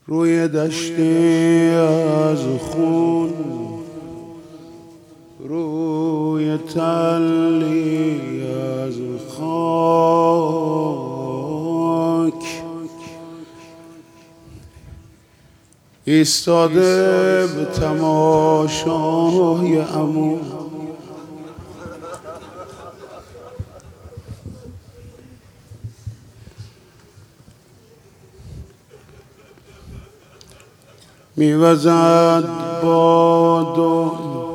روی دشتی از خون، روی تلی از خاک ایستاده به تماشای عمو. میوزد باد و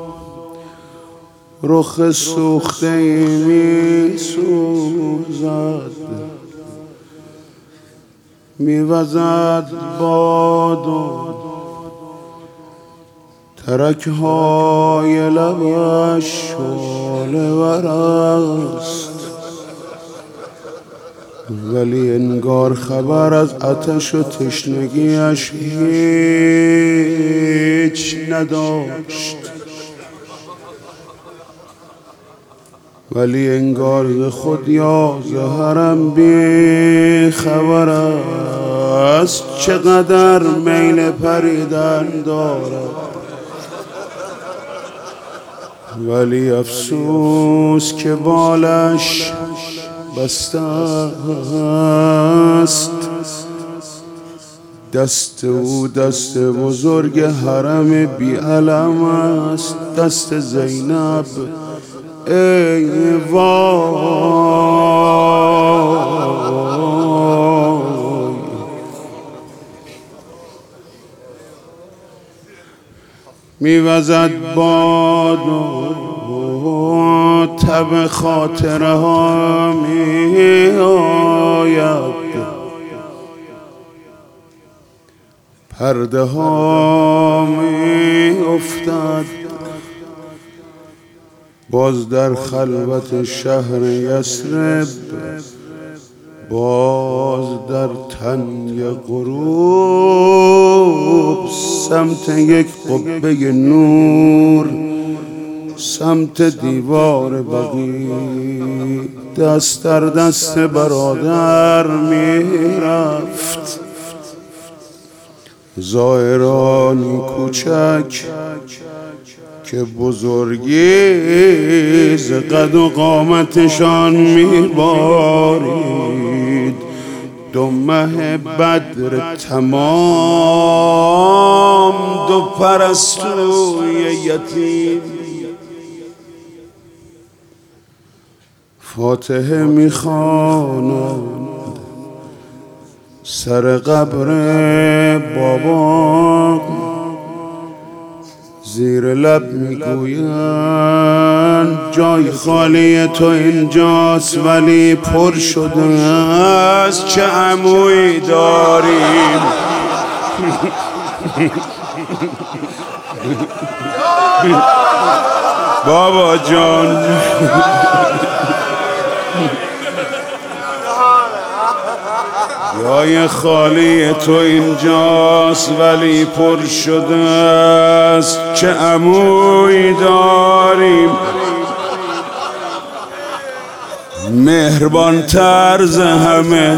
رخ سوخته میسوزد، میوزد باد و ترکهای لبش شعله ور است، ولی انگار خبر از آتش و تشنگیش هیچ نداشت، ولی انگار ز خود یا ز حرم بی خبر است، چقدر میل پریدن دارد، ولی افسوس که بالش بسته است. دست او دست بزرگ حرم بی علم است، دست زینب ای وای. میوزد باد و تب خاطره ها می آید، پرده ها می افتد، باز در خلوت شهر یثرب، باز در تنگ غروب سمت یک قبه نور، سمت دیوار بقیع دست در دست برادر میرفت. زائرانی کوچک که بزرگی ز قد و قامتشان میبارید، دو مه بدر تمام، دو پرستوی یتیم. فاتحه میخواند سر قبر بابا، زیر لب میگویند جای خالی تو اینجاست، ولی پر شده است، چه عمویی داریم. بابا جان جای خالی تو اینجاست، ولی پر شده است، چه عمویی داریم. مهربان طرز همه،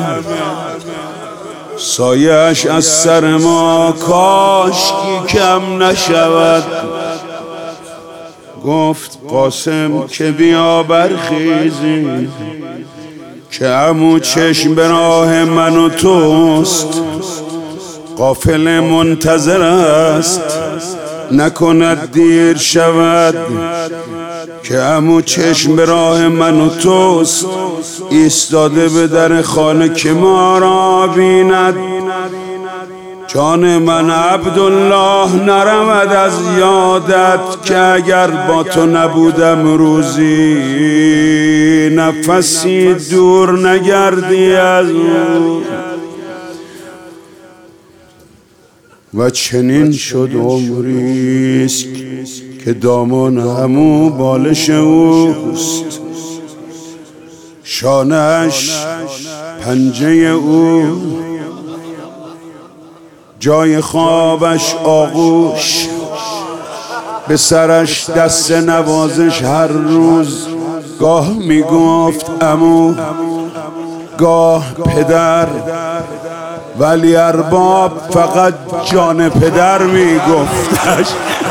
سایش از سر ما کاشکی کم نشود. گفت قاسم که بیا برخیزی، که عمو چشم به راه من و توست، قافله منتظر است، نکند دیر شود. که عمو چشم به راه من و توست، ایستاده به در خانه که ما را بیند. جان من عبدالله نرمد از یادت، که اگر با تو نبودم روزی نفسی دور نگردی از او. و چنین شد عمریست که دامان عمو بالش اوست، شانه‌اش پنجه او، جای خوابش آغوش، به سرش دست نوازش. هر روز گاه میگفت عمو، گاه پدر، ولی ارباب فقط جان پدر میگفتش.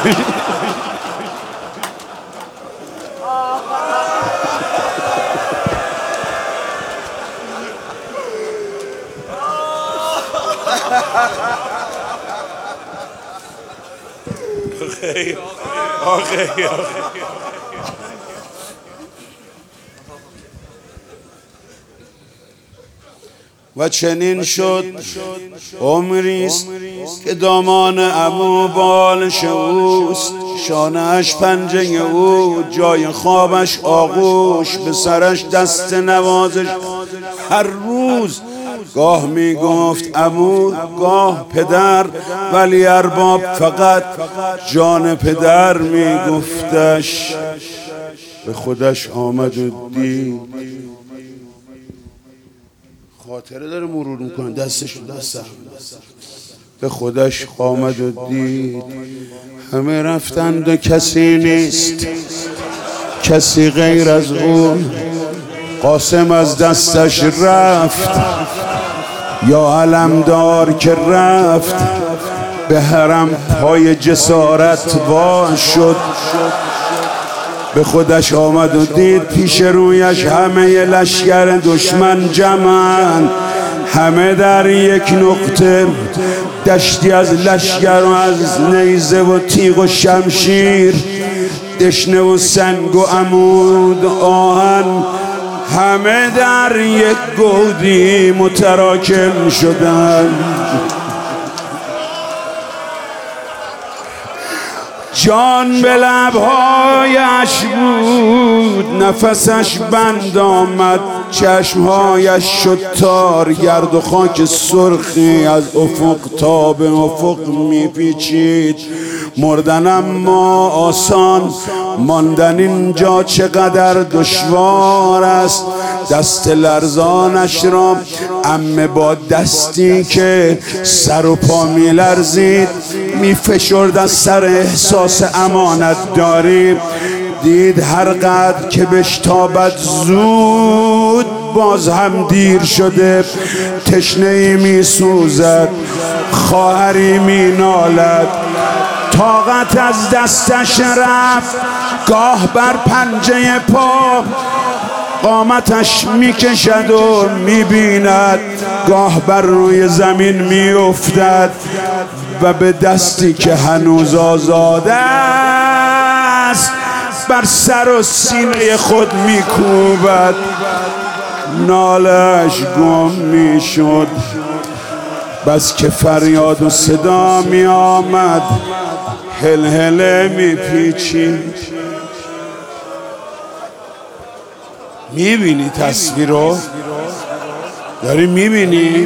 و چنین شد عمریست که دامان عمو بالش اوست، شانه‌اش پنجه او، جای خوابش آغوش، به سرش دست نوازش هر روز. گاه میگفت عمو گاه پدر، ولی ارباب فقط جان پدر میگفتش. به خودش آمد و دید، خاطره داره مرور میکنه دستش رو دستم. به خودش آمد و دید همه رفتند و کسی نیست، کسی غیر از اون. قاسم از دستش رفت، یا علمدار که رفت، به حرم پای جسارت وا شد. به خودش آمد و دید پیش رویش همه لشکر دشمن جمعن، همه در یک نقطه، دشتی از لشکر و از نیزه و تیغ و شمشیر، دشنه و سنگ و عمود آهن، همه در یک گودی متراکم شدن. جان به لبهایش بود، نفسش بند آمد، چشمهایش شد تار، گرد و خاک سرخی از افق تا به افق میپیچید. مردن اما آسان، ماندن اینجا چقدر دشوار است. دست لرزانش را عمه با دستی که سر و پا میلرزید میفشرد از سر احساس امانت داری. دید هر قدر که بشتابد زود باز هم دیر شده. تشنه‌ای میسوزد، خواهری مینالد، طاقت از دستش رفت. گاه بر پنجه پا قامتش میکشد و میبیند، گاه بر روی زمین میافتد و به دستی که هنوز آزاده است بر سر و سینه خود میکوبد. نالش گم میشد، بس که فریاد و صدا میآمد، هلهله میپیچید. میبینی تصویر رو؟ داری میبینی؟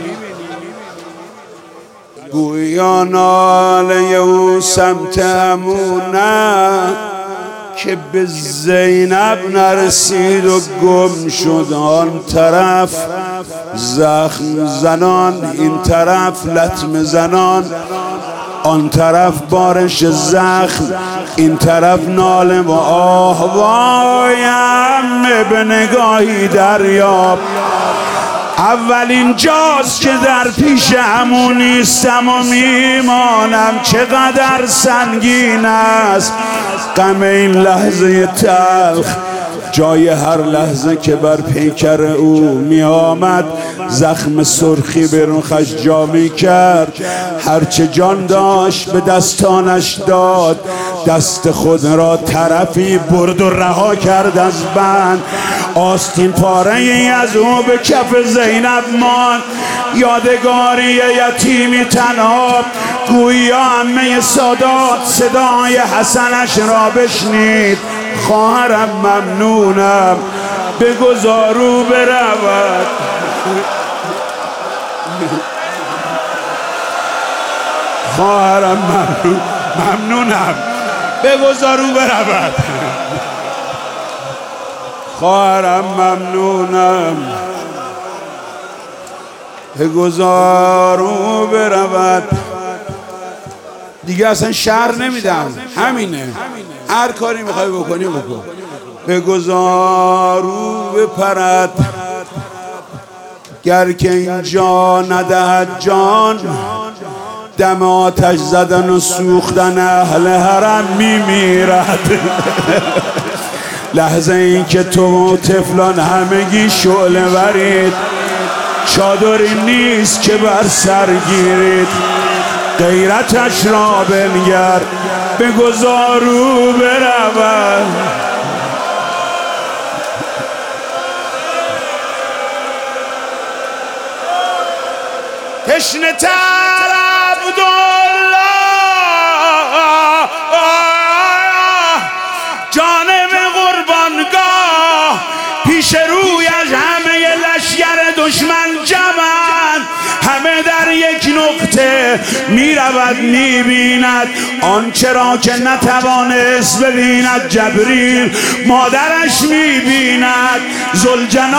گویا ناله او سمت عمونه که به زینب نرسید و گم شد. آن طرف زخم زنان، این طرف لطم زنان، آن طرف بارش زخم، این طرف ناله و آه. وایم به نگاهی دریاب، اولین جاست که در پیش عمو نیستم و میمانم. چقدر سنگین است غم این لحظه تلخ، جای هر لحظه که بر پیکر او می آمد زخم سرخی به رخش جا می کرد. هرچه جان داشت به دستانش داد، دست خود را طرفی برد و رها کرد از بند. آستین پاره ای از او به کف زینب ماند، یادگاری یتیمی تنها. گویا عمه سادات صدای حسنش را بشنید. خواهرم ممنونم، بگذار او برود. خواهرم ممنونم، بگذار او برود. خواهرم ممنونم، بگذار او برود. دیگه اصلا شر نمیدم، همینه. هر کاری میخوای بکنی بکن. بگذار او بپرد. گر که اینجا ندهد جان دم آتش زدن و سوختن اهل حرم میمیرد. لحظه این که تو و طفلان همگی شعله ورید، چادری نیست که بر سر گیرید. غیرتش را بنگر بگذار او برود. تشنه تر عبدالله جانب قربانگاه، پیش رویش همه لشکر دشمن جمعند، همه در یک نقطه می رود می بیند آنچه را که نتوانست ببیند. جبریل مادرش می بیند، ذوالجلال